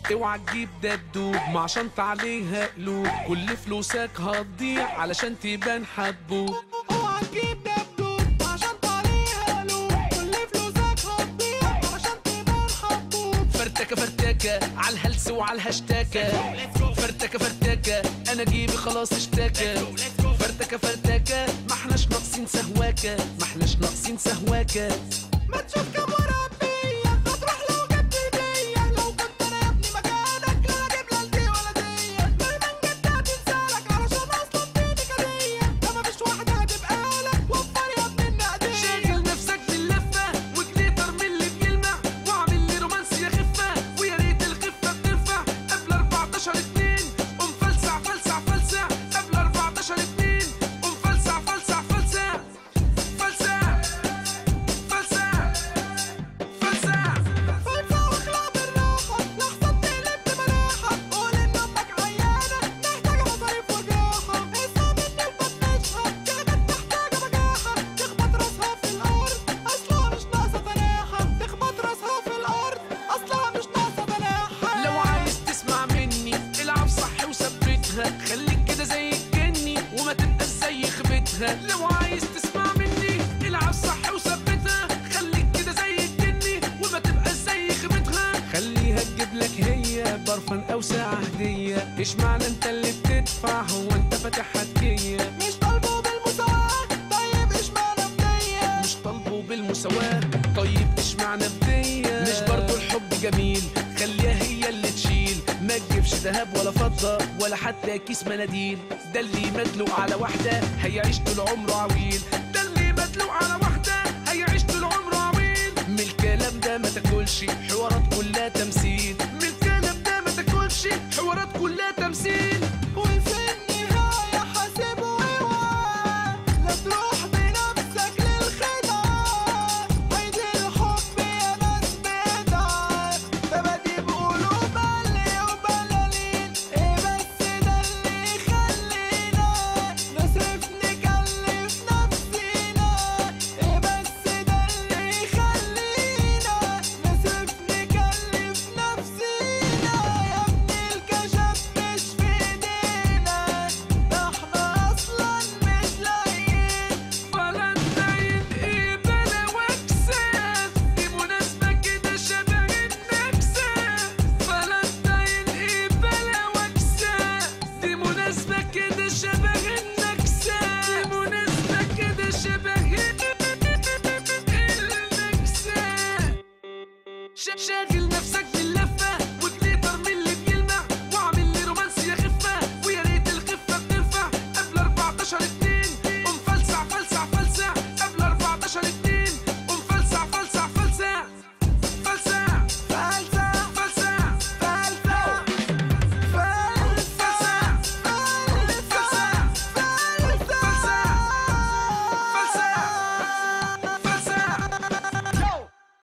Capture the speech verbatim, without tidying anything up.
اوعى تجيب دبدوب مع شنطة عليها قلوب، كل فلوسك هتضيع علشان تبان حبوب. اوعى تجيب دبدوب مع شنطة عليها قلوب، كل فلوسك هتضيع علشان تبان حبوب. فرتكة فرتكة عالهلس وعالهشتاكة، فرتكة فرتكة انا جيبي خلاص اشتاكة. فرتكة فرتكة ما احناش ناقصين سهواكة، ما احناش ناقصين سهواكة. ما تشوف كام ورقة بيا هتروح لو جبت هدية، لو كنت انا يا ابني مكانك لا اجيب لا دي ولا دية. مهما جبت هتنسالك علشان اصلا دي نكدية، ده مفيش واحدة هتبقى لك، وفر يا ابني النقدية. شاغل نفسك باللفة وجليتر من اللي بيلمع، واعمل لي رومانسية خفة ويا ريت الخفة بتنفع. قبل أربعتاشر اتنين قوم فلسع فلسع فلسع، قبل أربعتاشر اتنين قوم فلسع فلسع فلسع فلسع فلسع فلسع فلسع واخلع بالراحة لحظة تقلب بملاحة، قول ان امك عيانة محتاجة مصاريف وجراحة. اسمع مني وفتشها كلمات محتاجة بجاحة، تخبط راسها في الارض اصلها مش ناقصة فلاحة. تخبط راسها في الارض اصلها مش ناقصة فلاحة. لو عايز تسمع مني العب صح وثبتها، خليك كده زي الجني وما تبقاش زي خبتها. لو عايز تسمع مني العب صح وثبتها، خليك كده زي الجني وما تبقاش زي خبتها. خليها تجيب لك هي برفان او ساعة هدية، ايش معنى انت اللي بتدفع هو انت فاتح حكاية. مش طالبه بالمساواة طيب اشمعنى بدية؟ مش طالبه بالمساواة طيب اشمعنى بدية؟ مش برضو الحب جميل خليها هي اللي تشيل، ما تجيبش ذهب ولا فضة ولا حتى كيس مناديل. ده اللي مدلوق على واحدة هيعيش طول عمره عويل، ده اللي مدلوق على واحدة هيعيش طول عمره عويل. من الكلام ده ما تاكلش حوارات كلها تمثيل، من الكلام ده ما تاكلش حوارات كلها تمثيل. وفي النهاية حاسب واوعى لا تروح بنفسك للخدعة، عيد الحب يا ناس بدعة، ده بادي بقلوب اللي وبلالين. ايه بس ده اللي يخلينا نصرف نكلف نفسينا، ايه بس ده اللي يخلينا نصرف نكلف نفسينا. يا ابني الكشف مش في ايدينا، ده احنا اصلا مش لاقيين. فالنتين ايه بلا وكسات، دي مناسبة كده شبه النكسة. فالنتين ايه بلا وكسات، دي مناسبة كده شبه النكسة. دي مناسبة كده شبه النكسة. شاغل